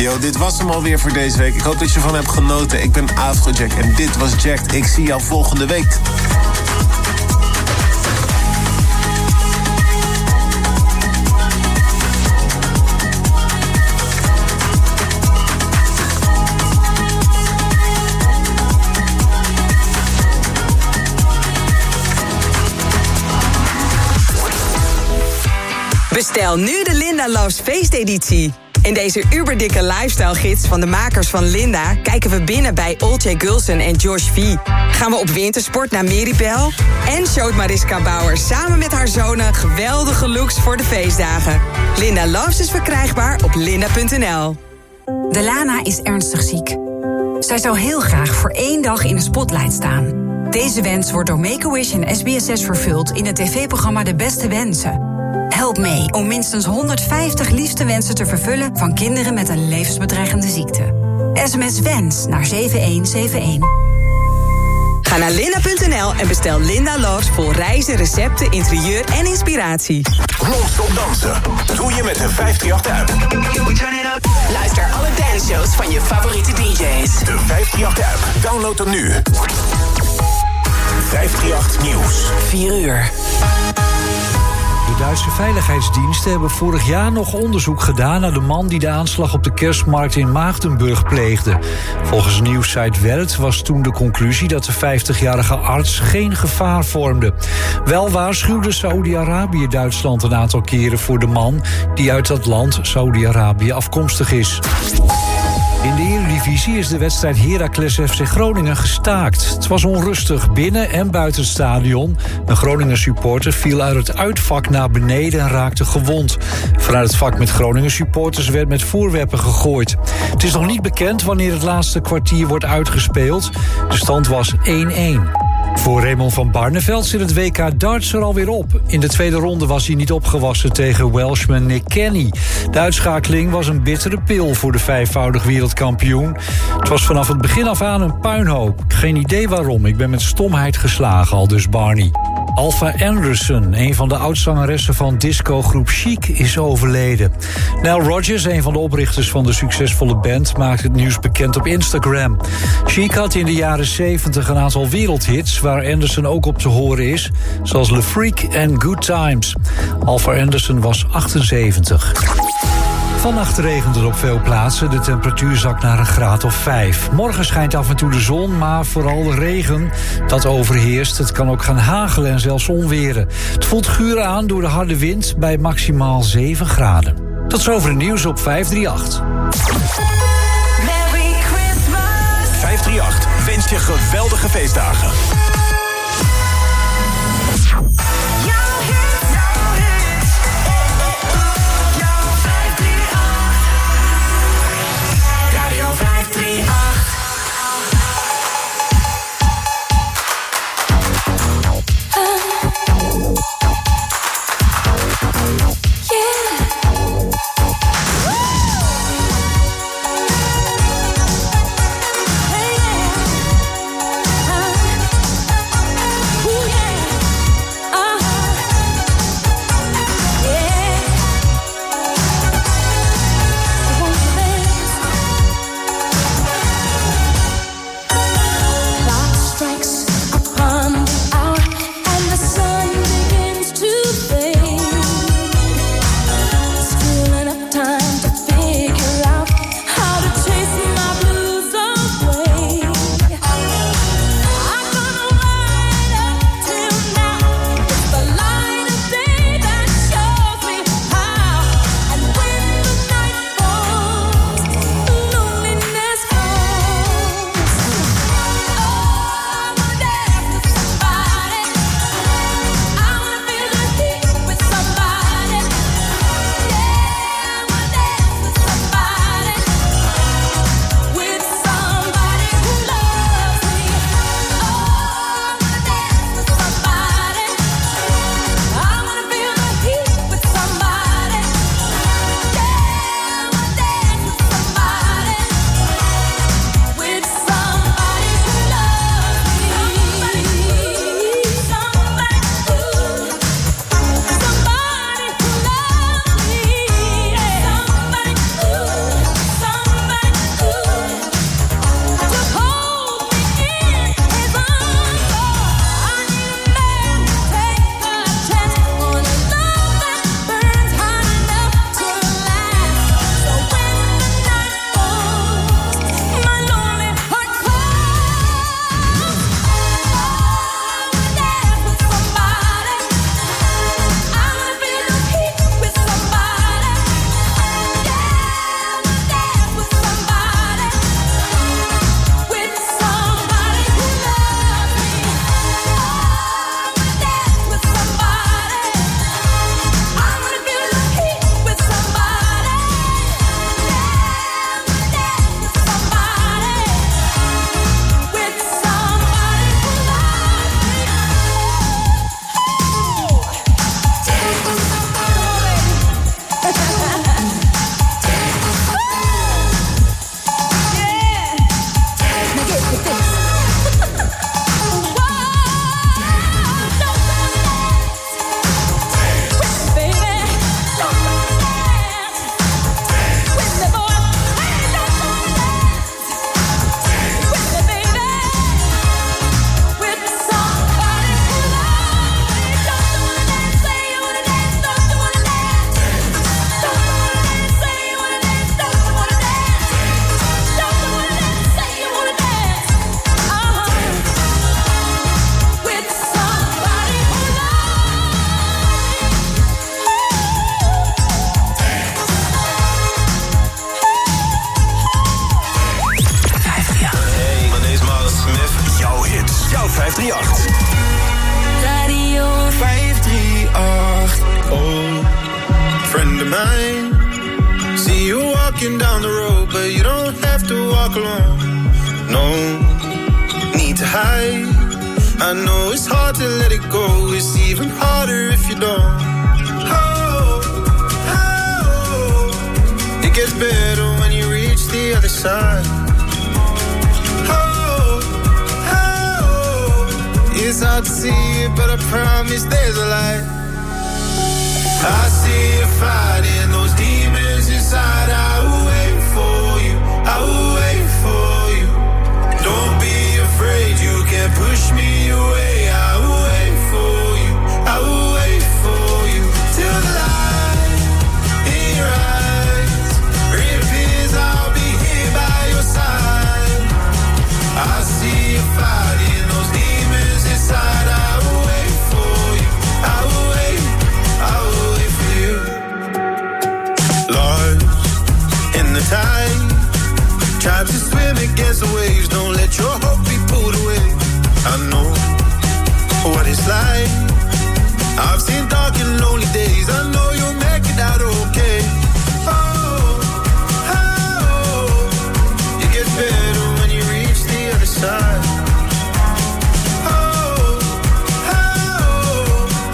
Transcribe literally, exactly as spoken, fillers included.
Yo, dit was hem alweer voor deze week. Ik hoop dat je ervan hebt genoten. Ik ben Afrojack en dit was Jacked. Ik zie jou volgende week. Bestel nu de Linda Loves feesteditie. In deze uberdikke lifestyle-gids van de makers van Linda kijken we binnen bij Olcay Gulsen en Josh V. Gaan we op wintersport naar Meribel en showt Mariska Bauer samen met haar zonen geweldige looks voor de feestdagen. Linda Loves is verkrijgbaar op linda punt n l. Delana is ernstig ziek. Zij zou heel graag voor één dag in de spotlight staan. Deze wens wordt door Make-A-Wish en S B S S vervuld in het tv-programma De Beste Wensen. Help mee om minstens honderdvijftig liefste wensen te vervullen van kinderen met een levensbedreigende ziekte. S M S WENS naar zeven een zeven een. Ga naar linda punt n l en bestel Linda Loves vol reizen, recepten, interieur en inspiratie. Non-stop dansen doe je met de vijfhonderdachttien app. Luister alle danceshows van je favoriete D J's. De vijfhonderdachttien app. Download hem nu. vijfhonderdachttien Nieuws. vier uur. De Duitse veiligheidsdiensten hebben vorig jaar nog onderzoek gedaan naar de man die de aanslag op de kerstmarkt in Maagdenburg pleegde. Volgens nieuwssite Welt was toen de conclusie dat de vijftigjarige arts geen gevaar vormde. Wel waarschuwde Saoedi-Arabië Duitsland een aantal keren voor de man die uit dat land, Saoedi-Arabië, afkomstig is. In de Eredivisie is de wedstrijd Heracles F C Groningen gestaakt. Het was onrustig binnen en buiten het stadion. Een Groningen supporter viel uit het uitvak naar beneden en raakte gewond. Vanuit het vak met Groningen supporters werd met voorwerpen gegooid. Het is nog niet bekend wanneer het laatste kwartier wordt uitgespeeld. De stand was één-één. Voor Raymond van Barneveld zit het W K darts er alweer op. In de tweede ronde was hij niet opgewassen tegen Welshman Nick Kenny. De uitschakeling was een bittere pil voor de vijfvoudig wereldkampioen. Het was vanaf het begin af aan een puinhoop. Geen idee waarom, ik ben met stomheid geslagen, aldus Barney. Alpha Anderson, een van de oud-zangeressen van discogroep Chic, is overleden. Nile Rodgers, een van de oprichters van de succesvolle band, maakt het nieuws bekend op Instagram. Chic had in de jaren zeventig een aantal wereldhits waar Anderson ook op te horen is, zoals Le Freak en Good Times. Alpha Anderson was achtenzeventig. Vannacht regent het op veel plaatsen. De temperatuur zakt naar een graad of vijf. Morgen schijnt af en toe de zon, maar vooral de regen dat overheerst. Het kan ook gaan hagelen en zelfs onweren. Het voelt guur aan door de harde wind bij maximaal zeven graden. Tot zover het nieuws op vijfhonderdachttien. Merry Christmas. vijfhonderdachttien wenst je geweldige feestdagen. walk alone. No need to hide. I know it's hard to let it go. It's even harder if you don't. Oh, oh, it gets better when you reach the other side. Oh, oh, it's hard to see it, but I promise there's a light. I see a fire.